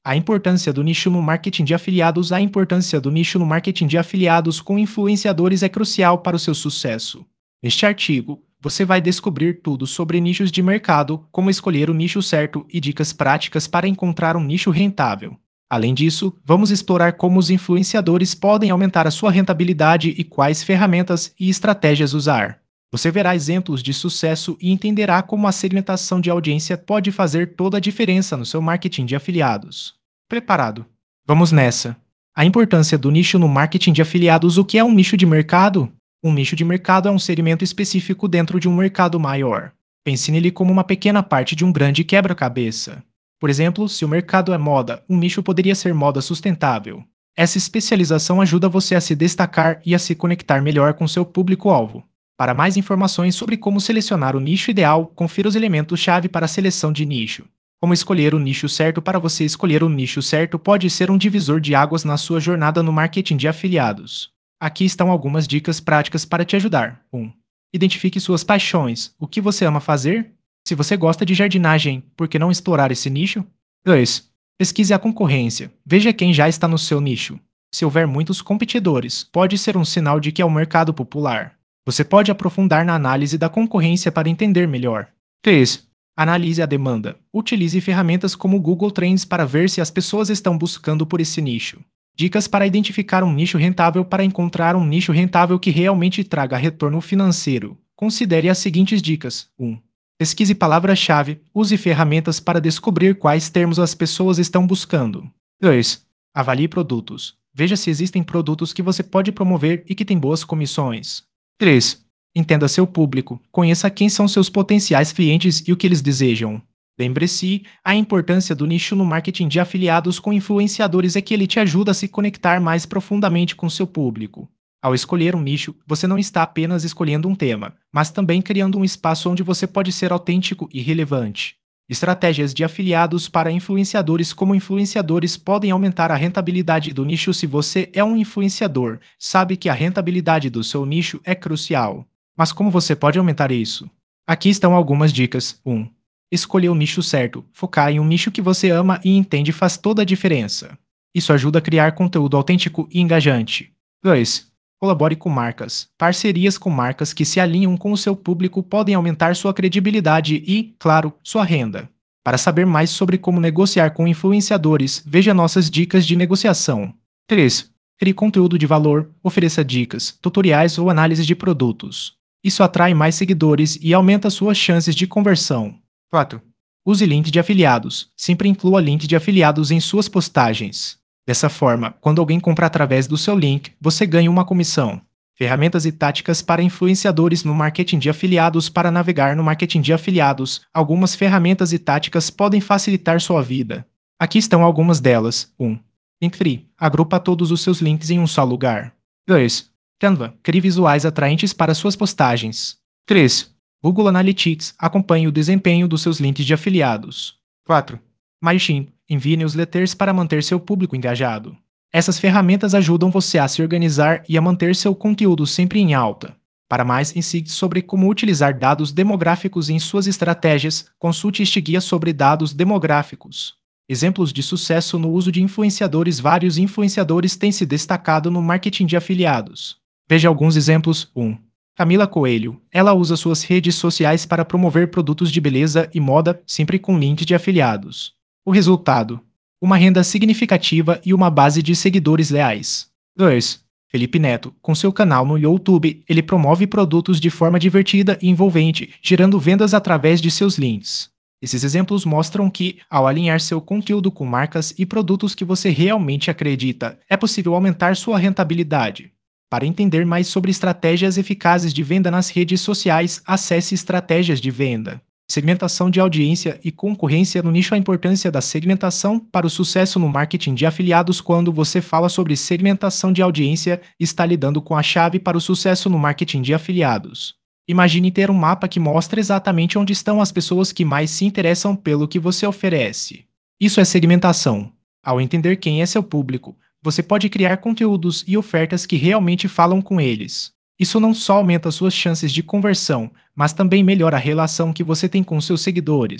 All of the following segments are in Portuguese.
A importância do nicho no marketing de afiliados. A importância do nicho no marketing de afiliados com influenciadores é crucial para o seu sucesso. Neste artigo, você vai descobrir tudo sobre nichos de mercado, como escolher o nicho certo e dicas práticas para encontrar um nicho rentável. Além disso, vamos explorar como os influenciadores podem aumentar a sua rentabilidade e quais ferramentas e estratégias usar. Você verá exemplos de sucesso e entenderá como a segmentação de audiência pode fazer toda a diferença no seu marketing de afiliados. Preparado? Vamos nessa! A importância do nicho no marketing de afiliados. O que é um nicho de mercado? Um nicho de mercado é um segmento específico dentro de um mercado maior. Pense nele como uma pequena parte de um grande quebra-cabeça. Por exemplo, se o mercado é moda, um nicho poderia ser moda sustentável. Essa especialização ajuda você a se destacar e a se conectar melhor com seu público-alvo. Para mais informações sobre como selecionar o nicho ideal, confira os elementos-chave para a seleção de nicho. Como escolher o nicho certo. Para você escolher o nicho certo pode ser um divisor de águas na sua jornada no marketing de afiliados. Aqui estão algumas dicas práticas para te ajudar. 1. Identifique suas paixões. O que você ama fazer? Se você gosta de jardinagem, por que não explorar esse nicho? 2. Pesquise a concorrência. Veja quem já está no seu nicho. Se houver muitos competidores, pode ser um sinal de que é um mercado popular. Você pode aprofundar na análise da concorrência para entender melhor. 3. Analise a demanda. Utilize ferramentas como o Google Trends para ver se as pessoas estão buscando por esse nicho. Dicas para identificar um nicho rentável. Para encontrar um nicho rentável que realmente traga retorno financeiro, considere as seguintes dicas. 1. Pesquise palavra-chave. Use ferramentas para descobrir quais termos as pessoas estão buscando. 2. Avalie produtos. Veja se existem produtos que você pode promover e que têm boas comissões. 3. Entenda seu público. Conheça quem são seus potenciais clientes e o que eles desejam. Lembre-se, a importância do nicho no marketing de afiliados com influenciadores é que ele te ajuda a se conectar mais profundamente com seu público. Ao escolher um nicho, você não está apenas escolhendo um tema, mas também criando um espaço onde você pode ser autêntico e relevante. Estratégias de afiliados para influenciadores. Como influenciadores podem aumentar a rentabilidade do nicho. Se você é um influenciador, sabe que a rentabilidade do seu nicho é crucial. Mas como você pode aumentar isso? Aqui estão algumas dicas. 1. Escolha o nicho certo. Focar em um nicho que você ama e entende faz toda a diferença. Isso ajuda a criar conteúdo autêntico e engajante. 2. Colabore com marcas. Parcerias com marcas que se alinham com o seu público podem aumentar sua credibilidade e, claro, sua renda. Para saber mais sobre como negociar com influenciadores, veja nossas dicas de negociação. 3. Crie conteúdo de valor. Ofereça dicas, tutoriais ou análises de produtos. Isso atrai mais seguidores e aumenta suas chances de conversão. 4. Use link de afiliados. Sempre inclua link de afiliados em suas postagens. Dessa forma, quando alguém compra através do seu link, você ganha uma comissão. Ferramentas e táticas para influenciadores no marketing de afiliados. Para navegar no marketing de afiliados, algumas ferramentas e táticas podem facilitar sua vida. Aqui estão algumas delas. 1. Linktree. Agrupa todos os seus links em um só lugar. 2. Canva. Crie visuais atraentes para suas postagens. 3. Google Analytics. Acompanhe o desempenho dos seus links de afiliados. 4. MailChimp. Envie newsletters para manter seu público engajado. Essas ferramentas ajudam você a se organizar e a manter seu conteúdo sempre em alta. Para mais insights sobre como utilizar dados demográficos em suas estratégias, consulte este guia sobre dados demográficos. Exemplos de sucesso no uso de influenciadores. Vários influenciadores têm se destacado no marketing de afiliados. Veja alguns exemplos. 1. Camila Coelho. Ela usa suas redes sociais para promover produtos de beleza e moda, sempre com links de afiliados. O resultado: uma renda significativa e uma base de seguidores leais. 2. Felipe Neto. Com seu canal no YouTube, ele promove produtos de forma divertida e envolvente, gerando vendas através de seus links. Esses exemplos mostram que, ao alinhar seu conteúdo com marcas e produtos que você realmente acredita, é possível aumentar sua rentabilidade. Para entender mais sobre estratégias eficazes de venda nas redes sociais, acesse Estratégias de Venda. Segmentação de audiência e concorrência no nicho. A importância da segmentação para o sucesso no marketing de afiliados. Quando você fala sobre segmentação de audiência, está lidando com a chave para o sucesso no marketing de afiliados. Imagine ter um mapa que mostra exatamente onde estão as pessoas que mais se interessam pelo que você oferece. Isso é segmentação. Ao entender quem é seu público, você pode criar conteúdos e ofertas que realmente falam com eles. Isso não só aumenta suas chances de conversão, mas também melhora a relação que você tem com seus seguidores.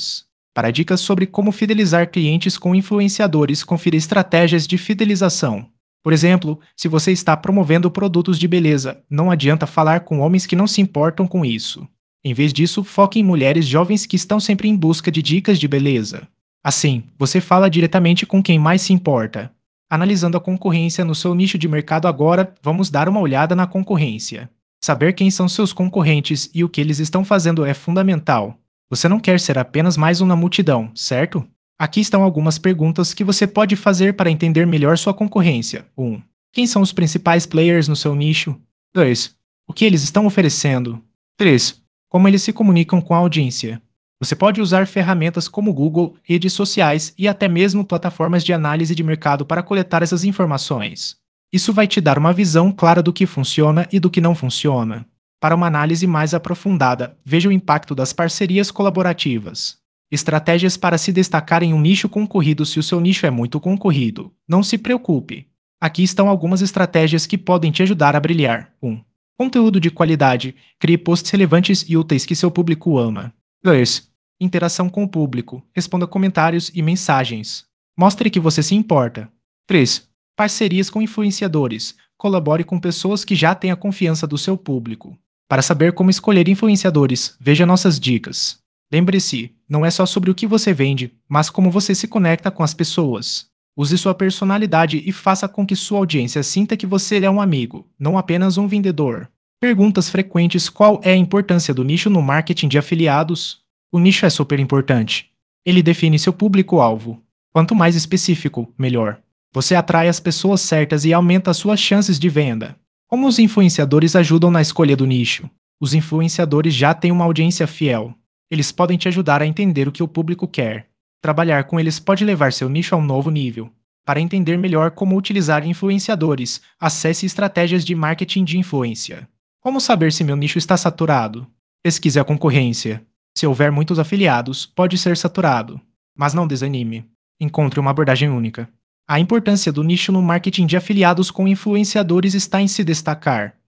Para dicas sobre como fidelizar clientes com influenciadores, confira estratégias de fidelização. Por exemplo, se você está promovendo produtos de beleza, não adianta falar com homens que não se importam com isso. Em vez disso, foque em mulheres jovens que estão sempre em busca de dicas de beleza. Assim, você fala diretamente com quem mais se importa. Analisando a concorrência no seu nicho de mercado agora, vamos dar uma olhada na concorrência. Saber quem são seus concorrentes e o que eles estão fazendo é fundamental. Você não quer ser apenas mais um na multidão, certo? Aqui estão algumas perguntas que você pode fazer para entender melhor sua concorrência. 1. Quem são os principais players no seu nicho? 2. O que eles estão oferecendo? 3. Como eles se comunicam com a audiência? Você pode usar ferramentas como Google, redes sociais e até mesmo plataformas de análise de mercado para coletar essas informações. Isso vai te dar uma visão clara do que funciona e do que não funciona. Para uma análise mais aprofundada, veja o impacto das parcerias colaborativas. Estratégias para se destacar em um nicho concorrido se o seu nicho é muito concorrido. Não se preocupe. Aqui estão algumas estratégias que podem te ajudar a brilhar. 1. Conteúdo de qualidade. Crie posts relevantes e úteis que seu público ama. 2. Interação com o público. Responda comentários e mensagens. Mostre que você se importa. 3. Parcerias com influenciadores. Colabore com pessoas que já têm a confiança do seu público. Para saber como escolher influenciadores, veja nossas dicas. Lembre-se, não é só sobre o que você vende, mas como você se conecta com as pessoas. Use sua personalidade e faça com que sua audiência sinta que você é um amigo, não apenas um vendedor. Perguntas frequentes: qual é a importância do nicho no marketing de afiliados? O nicho é super importante. Ele define seu público-alvo. Quanto mais específico, melhor. Você atrai as pessoas certas e aumenta as suas chances de venda. Como os influenciadores ajudam na escolha do nicho? Os influenciadores já têm uma audiência fiel. Eles podem te ajudar a entender o que o público quer. Trabalhar com eles pode levar seu nicho a um novo nível. Para entender melhor como utilizar influenciadores, acesse estratégias de marketing de influência. Como saber se meu nicho está saturado? Pesquise a concorrência. Se houver muitos afiliados, pode ser saturado. Mas não desanime. Encontre uma abordagem única. A importância do nicho no marketing de afiliados com influenciadores está em se destacar.